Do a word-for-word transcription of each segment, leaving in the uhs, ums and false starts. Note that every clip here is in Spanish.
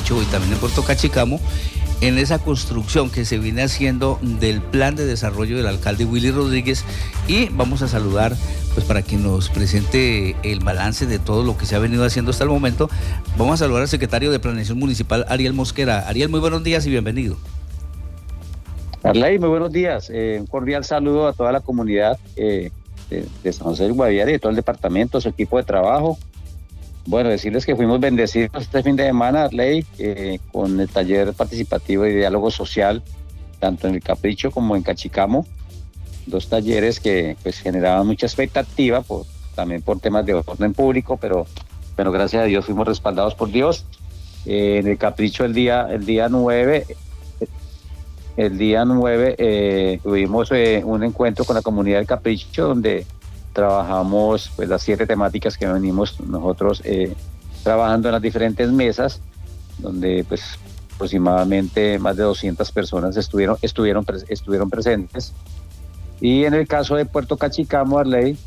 Capricho y también en Puerto Cachicamo, en esa construcción que se viene haciendo del plan de desarrollo del alcalde Willy Rodríguez, y vamos a saludar, pues para que nos presente el balance de todo lo que se ha venido haciendo hasta el momento. Vamos a saludar al secretario de Planeación Municipal, Ariel Mosquera. Ariel, muy buenos días y bienvenido. Arley, muy buenos días. Eh, un cordial saludo a toda la comunidad eh, de, de San José del Guaviare y de todo el departamento, su equipo de trabajo. Bueno, decirles que fuimos bendecidos este fin de semana, Arley, eh, con el taller participativo y diálogo social, tanto en el Capricho como en Cachicamo. Dos talleres que pues generaban mucha expectativa, por, también por temas de orden público, pero, pero gracias a Dios fuimos respaldados por Dios. Eh, en el Capricho el día, el día nueve... El día nueve eh, tuvimos eh, un encuentro con la comunidad del Capricho, donde trabajamos pues las siete temáticas que venimos nosotros eh, trabajando en las diferentes mesas, donde pues aproximadamente más de doscientas personas estuvieron, estuvieron, estuvieron presentes. Y en el caso de Puerto Cachicamo, Arley,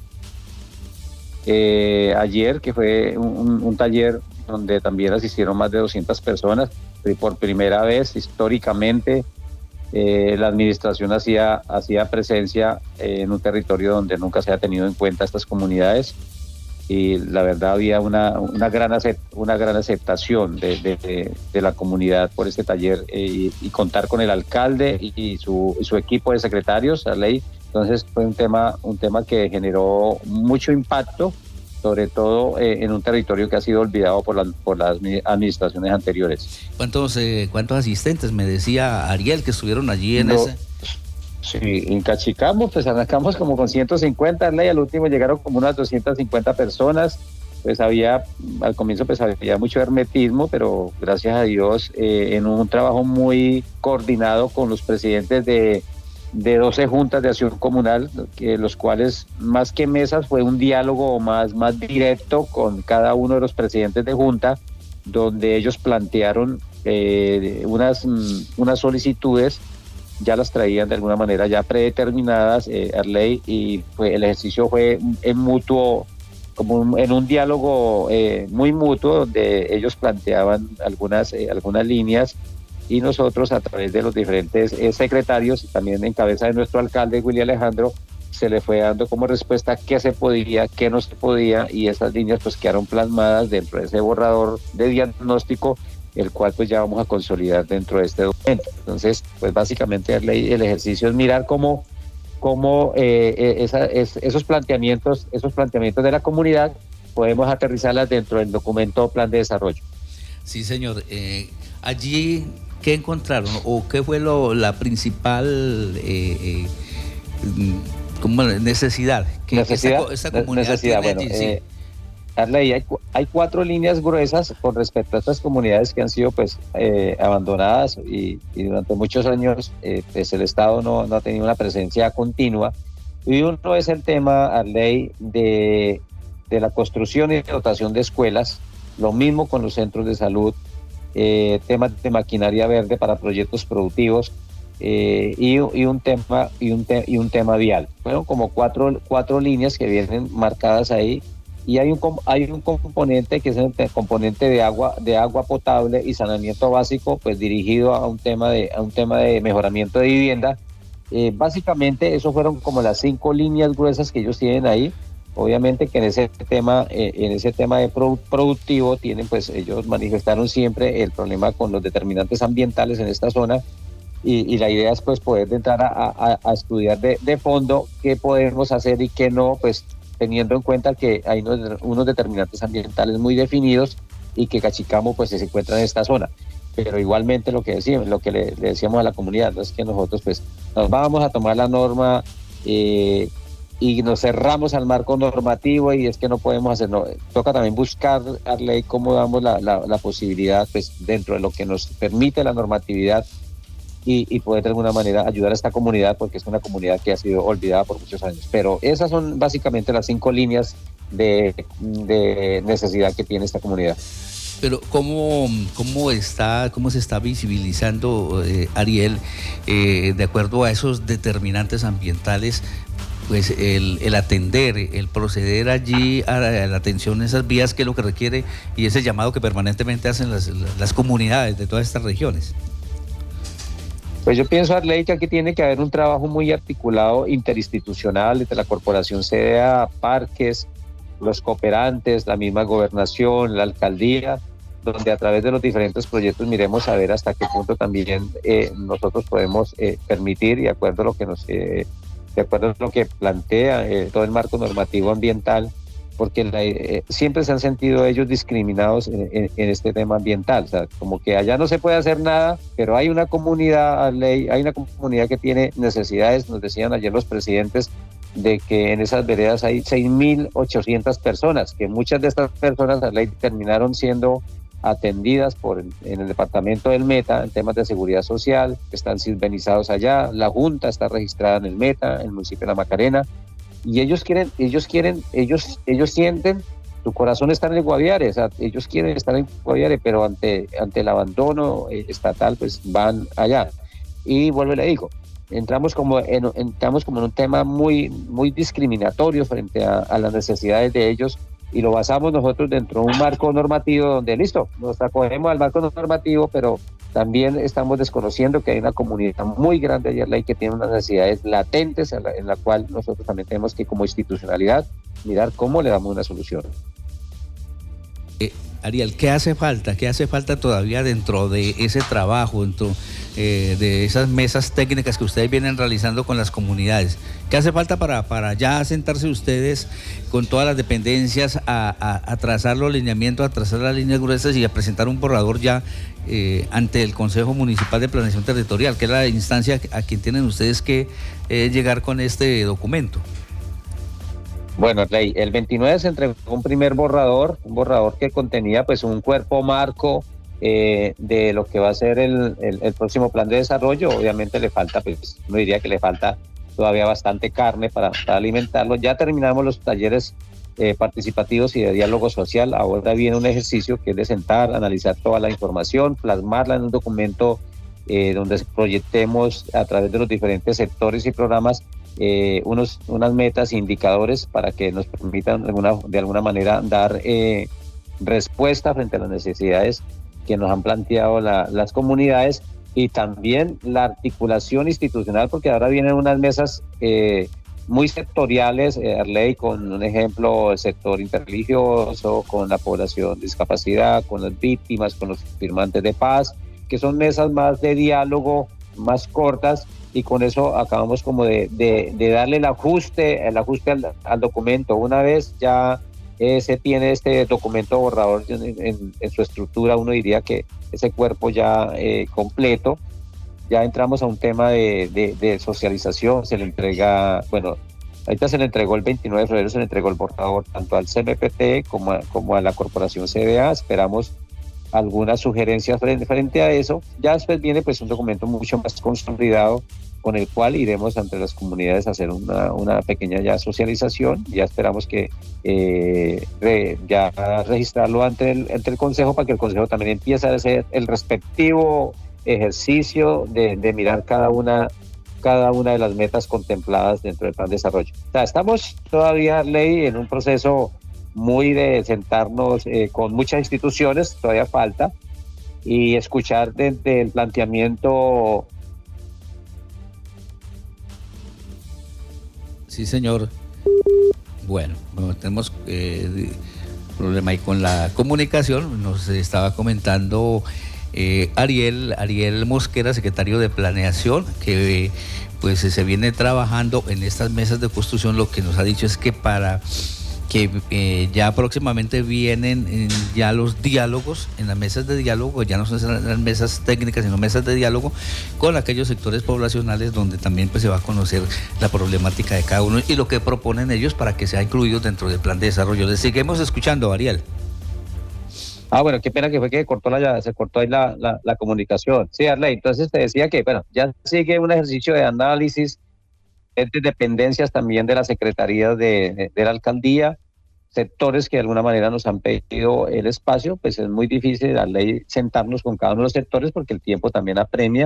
eh, ayer, que fue un, un taller donde también asistieron más de doscientas personas, y por primera vez históricamente, Eh, la administración hacía, hacía presencia eh, en un territorio donde nunca se ha tenido en cuenta estas comunidades, y la verdad había una, una, gran, acept, una gran aceptación de, de, de, de la comunidad por este taller, eh, y, y contar con el alcalde y, y, su, y su equipo de secretarios, la ley. Entonces fue un tema, un tema que generó mucho impacto, sobre todo eh, en un territorio que ha sido olvidado por, la, por las administraciones anteriores. ¿Cuántos, eh, ¿Cuántos asistentes? Me decía Ariel que estuvieron allí en no, ese... Sí, en Cachicamo pues arrancamos como con ciento cincuenta, y al último llegaron como unas doscientas cincuenta personas. Pues había, al comienzo pues había mucho hermetismo, pero gracias a Dios eh, en un trabajo muy coordinado con los presidentes de de doce juntas de acción comunal, que los cuales más que mesas fue un diálogo más, más directo con cada uno de los presidentes de junta, donde ellos plantearon eh, unas, unas solicitudes, ya las traían de alguna manera ya predeterminadas, eh, Arley, y fue, el ejercicio fue en mutuo, como un, en un diálogo eh, muy mutuo, donde ellos planteaban algunas, eh, algunas líneas, y nosotros a través de los diferentes eh, secretarios, y también en cabeza de nuestro alcalde Willy Alejandro, se le fue dando como respuesta qué se podía, qué no se podía, y esas líneas pues quedaron plasmadas dentro de ese borrador de diagnóstico, el cual pues ya vamos a consolidar dentro de este documento. Entonces pues básicamente el, el ejercicio es mirar cómo, cómo eh, esa, es, esos planteamientos, esos planteamientos de la comunidad podemos aterrizarlas dentro del documento Plan de Desarrollo. Sí, señor. Eh, allí, ¿qué encontraron o qué fue lo, la principal eh, eh, como necesidad que necesidad, esta, esta comunidad necesidad, tiene bueno, allí? eh, Sí. Arley, hay, hay cuatro líneas gruesas con respecto a estas comunidades que han sido pues eh, abandonadas, y, y durante muchos años eh, pues el Estado no, no ha tenido una presencia continua, y uno es el tema, Arley, de, de la construcción y dotación de escuelas, lo mismo con los centros de salud, eh, temas de maquinaria verde para proyectos productivos, eh, y, y, un tema, y, un te, y un tema vial. Fueron como cuatro, cuatro líneas que vienen marcadas ahí. Y hay un, hay un componente que es el componente de agua, de agua potable y saneamiento básico, pues dirigido a un tema de, a un tema de mejoramiento de vivienda. Eh, básicamente, eso fueron como las cinco líneas gruesas que ellos tienen ahí. Obviamente que en ese tema, eh, en ese tema de produ productivo, tienen, pues ellos manifestaron siempre el problema con los determinantes ambientales en esta zona. Y, y la idea es pues poder entrar a, a, a estudiar de, de fondo qué podemos hacer y qué no, pues teniendo en cuenta que hay unos, unos determinantes ambientales muy definidos y que Cachicamo pues se encuentra en esta zona. Pero igualmente lo que decíamos, lo que le, le decíamos a la comunidad, ¿no? Es que nosotros pues nos vamos a tomar la norma eh, y nos cerramos al marco normativo, y es que no podemos hacer, no, toca también buscar a ley cómo damos la, la, la posibilidad pues dentro de lo que nos permite la normatividad, Y, y poder de alguna manera ayudar a esta comunidad, porque es una comunidad que ha sido olvidada por muchos años. Pero esas son básicamente las cinco líneas de, de necesidad que tiene esta comunidad. Pero ¿cómo, cómo, está, cómo se está visibilizando, eh, Ariel, eh, de acuerdo a esos determinantes ambientales? pues el, el atender, el proceder allí a la, a la atención de esas vías, que es lo que requiere, y ese llamado que permanentemente hacen las, las comunidades de todas estas regiones. Pues yo pienso, Arley, que aquí tiene que haber un trabajo muy articulado interinstitucional entre la Corporación C D A, Parques, los cooperantes, la misma gobernación, la alcaldía, donde a través de los diferentes proyectos miremos a ver hasta qué punto también eh, nosotros podemos eh, permitir, y de acuerdo a lo que nos, eh, de acuerdo a lo que plantea eh, todo el marco normativo ambiental, porque la, eh, siempre se han sentido ellos discriminados en, en, en este tema ambiental, o sea, como que allá no se puede hacer nada, pero hay una comunidad, ley, hay una comunidad que tiene necesidades. Nos decían ayer los presidentes de que en esas veredas hay seis mil ochocientas personas, que muchas de estas personas, la ley, terminaron siendo atendidas por el, en el departamento del Meta en temas de seguridad social, que están silvenizados allá. La Junta está registrada en el Meta, en el municipio de La Macarena, y ellos quieren, ellos quieren, ellos, ellos sienten, su corazón está en el Guaviare, o sea, ellos quieren estar en el Guaviare, pero ante, ante el abandono estatal, pues van allá. Y vuelvo y le digo, entramos como en, entramos como en un tema muy, muy discriminatorio frente a, a las necesidades de ellos, y lo basamos nosotros dentro de un marco normativo donde, listo, nos acogemos al marco normativo, pero también estamos desconociendo que hay una comunidad muy grande ayer, ley, que tiene unas necesidades latentes en la, en la cual nosotros también tenemos que, como institucionalidad, mirar cómo le damos una solución. Eh, Ariel, ¿qué hace falta? ¿Qué hace falta todavía dentro de ese trabajo, dentro eh, de esas mesas técnicas que ustedes vienen realizando con las comunidades? ¿Qué hace falta para, para ya sentarse ustedes con todas las dependencias a, a, a trazar los lineamientos, a trazar las líneas gruesas y a presentar un borrador ya eh, ante el Consejo Municipal de Planeación Territorial, que es la instancia a quien tienen ustedes que eh, llegar con este documento? Bueno, Rey, el veintinueve se entregó un primer borrador, un borrador que contenía pues un cuerpo marco eh, de lo que va a ser el, el, el próximo plan de desarrollo. Obviamente le falta, pues uno diría que le falta todavía bastante carne para, para alimentarlo. Ya terminamos los talleres eh, participativos y de diálogo social. Ahora viene un ejercicio que es de sentar, analizar toda la información, plasmarla en un documento eh, donde proyectemos a través de los diferentes sectores y programas Eh, unos, unas metas e indicadores para que nos permitan de alguna, de alguna manera dar eh, respuesta frente a las necesidades que nos han planteado la, las comunidades, y también la articulación institucional, porque ahora vienen unas mesas eh, muy sectoriales, eh, Arley, con un ejemplo, el sector interreligioso, con la población de discapacidad, con las víctimas, con los firmantes de paz, que son mesas más de diálogo, más cortas, y con eso acabamos como de, de, de darle el ajuste, el ajuste al, al documento. Una vez ya eh, se tiene este documento borrador en, en, en su estructura, uno diría que ese cuerpo ya eh, completo, ya entramos a un tema de, de, de socialización. Se le entrega, bueno, ahorita se le entregó el veintinueve de febrero, se le entregó el borrador tanto al C M P T como a, como a la Corporación C D A. Esperamos algunas sugerencias frente, frente a eso. Ya después viene pues un documento mucho más consolidado, con el cual iremos ante las comunidades a hacer una, una pequeña ya socialización. Ya esperamos que eh, re, ya registrarlo ante el, ante el Consejo, para que el Consejo también empiece a hacer el respectivo ejercicio de, de mirar cada una, cada una de las metas contempladas dentro del plan de desarrollo. O sea, estamos todavía, Ley, en un proceso muy de sentarnos eh, con muchas instituciones, todavía falta, y escuchar desde el planteamiento. Sí, señor. Bueno, bueno tenemos eh, problema ahí con la comunicación. Nos estaba comentando eh, Ariel, Ariel Mosquera, secretario de Planeación, que eh, pues se viene trabajando en estas mesas de construcción. Lo que nos ha dicho es que para que eh, ya próximamente vienen eh, ya los diálogos, en las mesas de diálogo, ya no son las mesas técnicas, sino mesas de diálogo con aquellos sectores poblacionales, donde también pues se va a conocer la problemática de cada uno y lo que proponen ellos para que sea incluido dentro del plan de desarrollo. Les seguimos escuchando, Ariel. Ah, bueno, qué pena que fue que cortó la, se cortó ahí la, la, la comunicación. Sí, Arley, entonces te decía que, bueno, ya sigue un ejercicio de análisis de dependencias también de la Secretaría de, de, de la Alcaldía, sectores que de alguna manera nos han pedido el espacio. Pues es muy difícil, la ley, sentarnos con cada uno de los sectores porque el tiempo también apremia,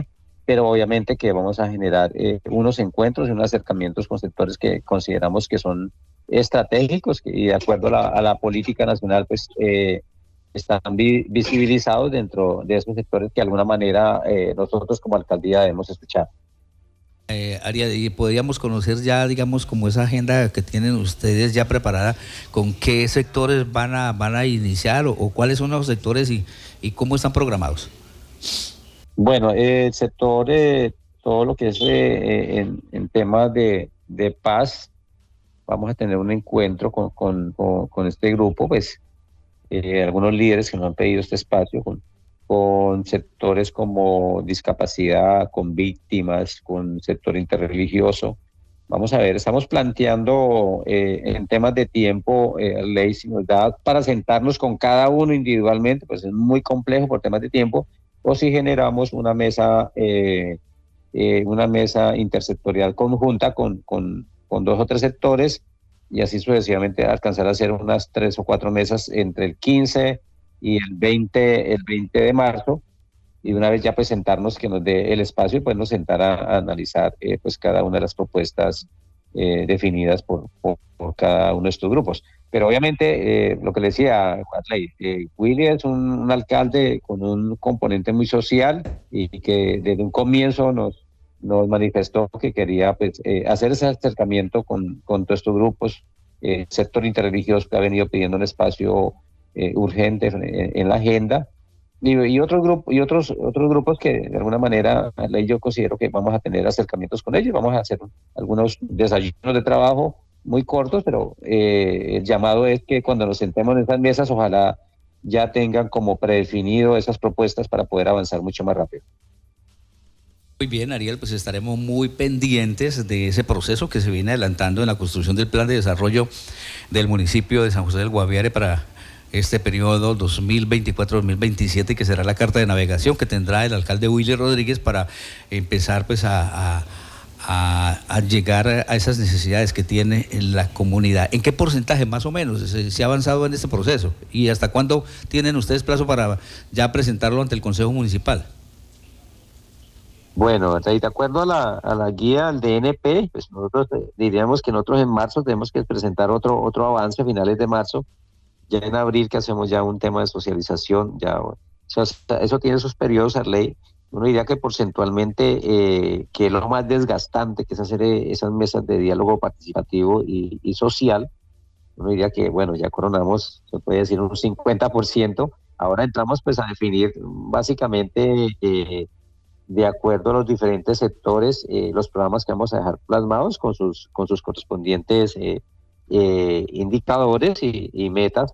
pero obviamente que vamos a generar eh, unos encuentros y unos acercamientos con sectores que consideramos que son estratégicos y de acuerdo a la, a la política nacional, pues eh, están vi, visibilizados dentro de esos sectores que de alguna manera eh, nosotros como alcaldía debemos escuchar. Eh, Ariel, y podríamos conocer ya, digamos, como esa agenda que tienen ustedes ya preparada, con qué sectores van a van a iniciar o, o cuáles son los sectores y, y cómo están programados. Bueno, eh, el sector, eh, todo lo que es eh, en, en temas de, de paz, vamos a tener un encuentro con, con, con, con este grupo, pues eh, algunos líderes que nos han pedido este espacio, con, con sectores como discapacidad, con víctimas, con sector interreligioso. Vamos a ver, estamos planteando eh, en temas de tiempo, eh, ley, si nos da para sentarnos con cada uno individualmente, pues es muy complejo por temas de tiempo, o si generamos una mesa, eh, eh, una mesa intersectorial conjunta con, con, con dos o tres sectores, y así sucesivamente alcanzar a hacer unas tres o cuatro mesas entre el quince y el veinte, el veinte de marzo, y una vez ya presentarnos que nos dé el espacio y podemos sentar a, a analizar eh, pues cada una de las propuestas eh, definidas por, por, por cada uno de estos grupos. Pero obviamente, eh, lo que le decía Watley, eh, Willy es un, un alcalde con un componente muy social y, y que desde un comienzo nos, nos manifestó que quería pues, eh, hacer ese acercamiento con, con todos estos grupos, eh, sector interreligioso que ha venido pidiendo un espacio eh, urgente en, en la agenda. Y, y otros grupos y otros otros grupos que de alguna manera yo considero que vamos a tener acercamientos con ellos, vamos a hacer algunos desayunos de trabajo muy cortos, pero eh, el llamado es que cuando nos sentemos en esas mesas ojalá ya tengan como predefinido esas propuestas para poder avanzar mucho más rápido. Muy bien, Ariel, pues estaremos muy pendientes de ese proceso que se viene adelantando en la construcción del plan de desarrollo del municipio de San José del Guaviare para este periodo dos mil veinticuatro dos mil veintisiete, que será la carta de navegación que tendrá el alcalde Willy Rodríguez para empezar pues a, a, a, a llegar a esas necesidades que tiene la comunidad. ¿En qué porcentaje más o menos se, se ha avanzado en este proceso? ¿Y hasta cuándo tienen ustedes plazo para ya presentarlo ante el Consejo Municipal? Bueno, de acuerdo a la, a la guía del D N P, pues nosotros diríamos que nosotros en marzo tenemos que presentar otro, otro avance a finales de marzo. Ya en abril que hacemos ya un tema de socialización, ya o sea, eso tiene sus periodos, Arley. Uno diría que porcentualmente, eh, que lo más desgastante que es hacer esas mesas de diálogo participativo y, y social, uno diría que, bueno, ya coronamos, se puede decir un cincuenta por ciento. Ahora entramos pues a definir básicamente, eh, de acuerdo a los diferentes sectores, eh, los programas que vamos a dejar plasmados con sus, con sus correspondientes eh, Eh, indicadores y, y metas,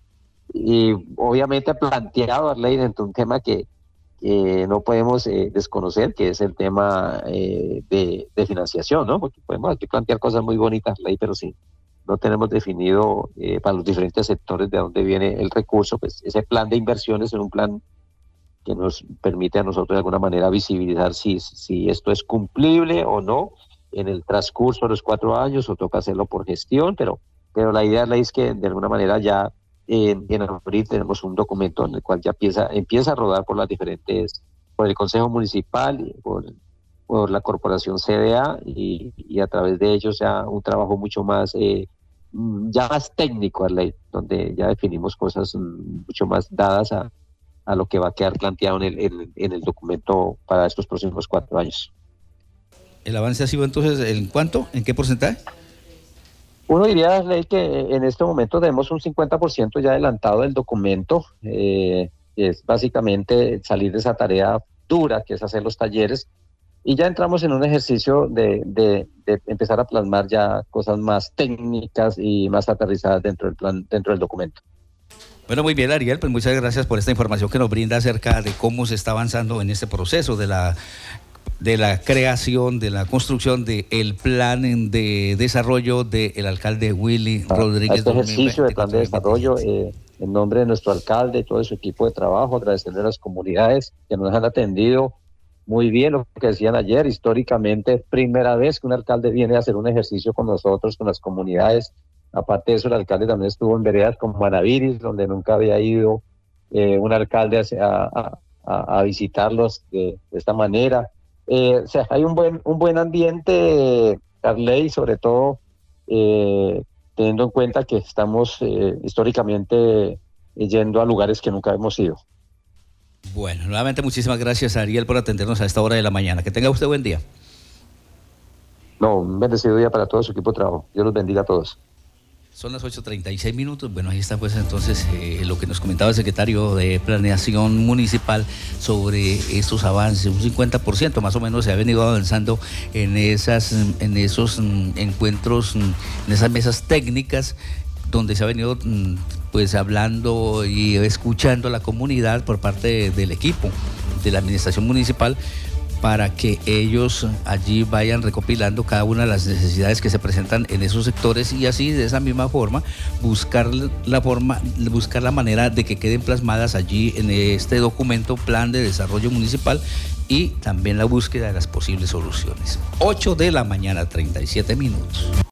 y obviamente planteado a ley dentro de un tema que, que no podemos eh, desconocer, que es el tema eh, de, de financiación, ¿no? Porque podemos aquí plantear cosas muy bonitas, ley, pero si no tenemos definido eh, para los diferentes sectores de dónde viene el recurso, pues ese plan de inversiones es un plan que nos permite a nosotros de alguna manera visibilizar si, si esto es cumplible o no en el transcurso de los cuatro años, o toca hacerlo por gestión, pero, pero la idea es que de alguna manera ya eh, en abril tenemos un documento en el cual ya empieza, empieza a rodar por las diferentes, por el Consejo Municipal, y por, por la Corporación C D A, y, y a través de ellos ya un trabajo mucho más, eh, ya más técnico, ley, donde ya definimos cosas mucho más dadas a, a lo que va a quedar planteado en el, en, en el documento para estos próximos cuatro años. ¿El avance ha sido entonces en cuánto? ¿En qué porcentaje? Uno diría, Ley, que en este momento tenemos un cincuenta por ciento ya adelantado del documento. Eh, es básicamente salir de esa tarea dura que es hacer los talleres, y ya entramos en un ejercicio de, de, de empezar a plasmar ya cosas más técnicas y más aterrizadas dentro del plan, dentro del documento. Bueno, muy bien, Ariel, pues muchas gracias por esta información que nos brinda acerca de cómo se está avanzando en este proceso de la de la creación, de la construcción del plan de desarrollo del alcalde Willy Rodríguez. Este ejercicio de plan de desarrollo, eh, en nombre de nuestro alcalde y todo su equipo de trabajo, agradecerle a las comunidades que nos han atendido muy bien. Lo que decían ayer, históricamente es primera vez que un alcalde viene a hacer un ejercicio con nosotros, con las comunidades. Aparte de eso, el alcalde también estuvo en veredas como Manaviris, donde nunca había ido eh, un alcalde a, a, a, a visitarlos de, de esta manera. eh, o sea, hay un buen, un buen ambiente, Arley, sobre todo eh, teniendo en cuenta que estamos eh, históricamente yendo a lugares que nunca hemos ido. Bueno, nuevamente muchísimas gracias, Ariel, por atendernos a esta hora de la mañana. Que tenga usted buen día. No, un bendecido día para todo su equipo de trabajo. Dios los bendiga a todos. Son las ocho treinta y seis minutos. Bueno, ahí está pues entonces eh, lo que nos comentaba el secretario de Planeación Municipal sobre estos avances. Un cincuenta por ciento más o menos se ha venido avanzando en, esas, en esos encuentros, en esas mesas técnicas donde se ha venido pues hablando y escuchando a la comunidad por parte de, del equipo de la administración municipal, para que ellos allí vayan recopilando cada una de las necesidades que se presentan en esos sectores y así de esa misma forma buscar la forma, buscar la manera de que queden plasmadas allí en este documento Plan de Desarrollo Municipal y también la búsqueda de las posibles soluciones. ocho de la mañana, treinta y siete minutos.